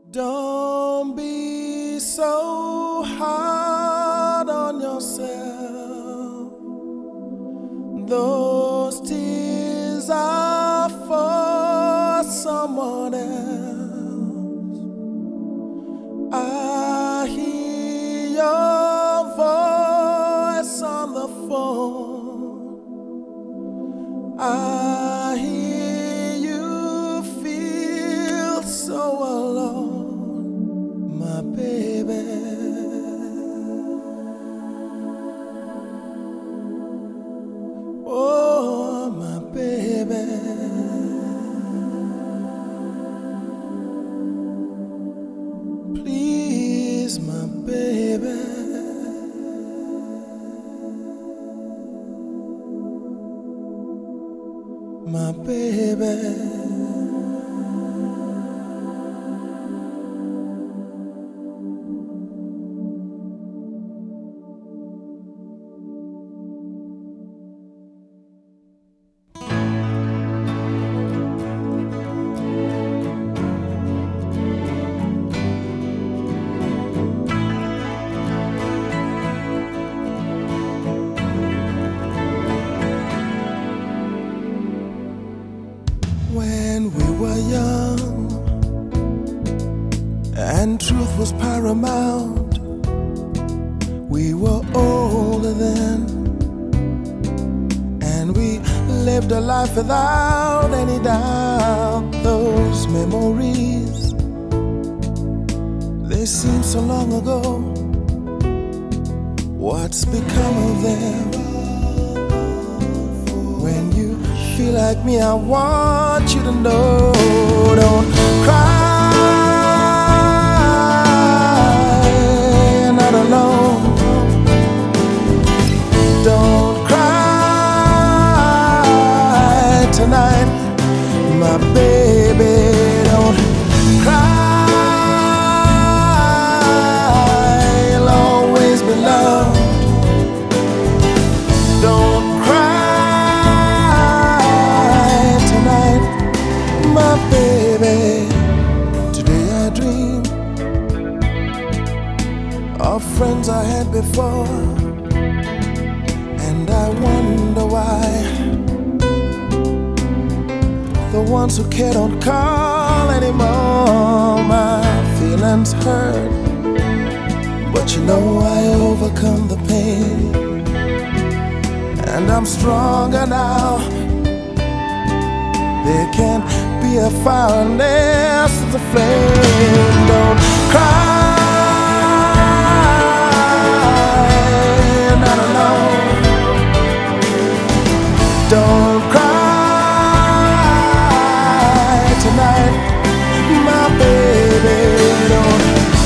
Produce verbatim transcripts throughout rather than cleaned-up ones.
Don't be so hard on yourself. Those tears are for someone else. I hear your voice on the phone. I hear you feel so alone, my baby. Oh, my baby. Please, my baby. My baby. When we were young and truth was paramount, we were older then, and we lived a life without any doubt. Those memories, they seem so long ago. What's become of them? When you feel like me, I want you to know, don't cry, you're not alone. Don't cry tonight, my baby. Don't cry, you'll always be loved. Don't my baby. Today I dream of friends I had before, and I wonder why the ones who care don't call anymore. My feelings hurt, but you know I overcome the pain, and I'm stronger now. There can't be a fire unless it's a flame. Don't cry, you're not alone. Don't cry tonight, my baby. Don't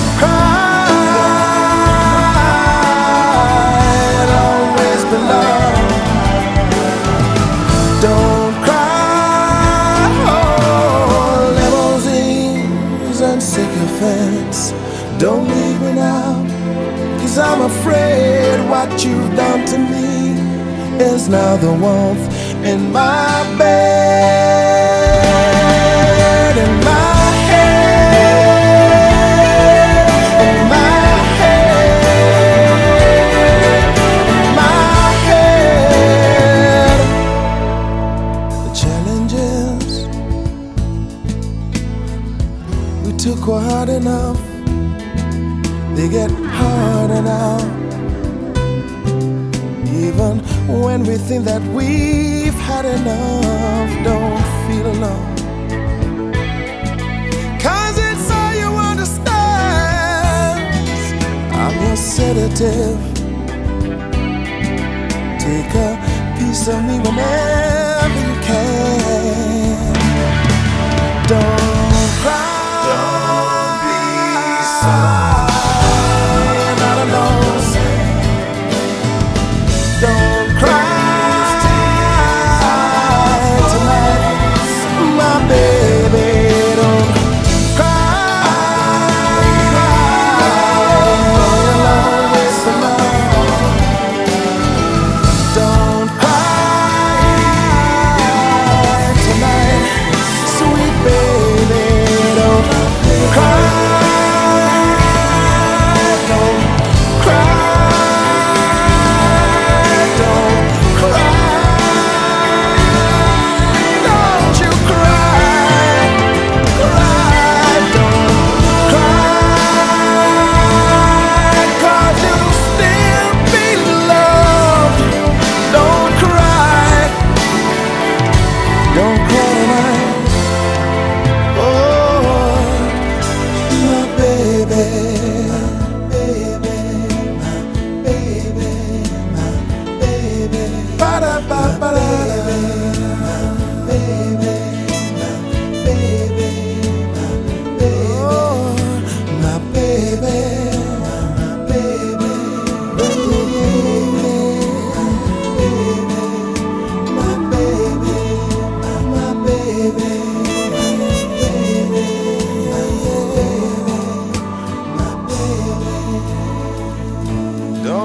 cry, it'll always be love. Don't sycophants, don't leave me now, 'cause I'm afraid what you've done to me is now the warmth in my bed, in my head, in my head, in my head. The challenges we took were hard enough, they get harder now. Even when we think that we've had enough, don't feel alone, 'cause it's all you understand. I'm your sedative, take a piece of me whenever you can. Don't cry, you're not alone. Don't cry tonight, my baby. Don't cry, you'll always be loved. Don't cry.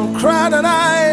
cry tonight.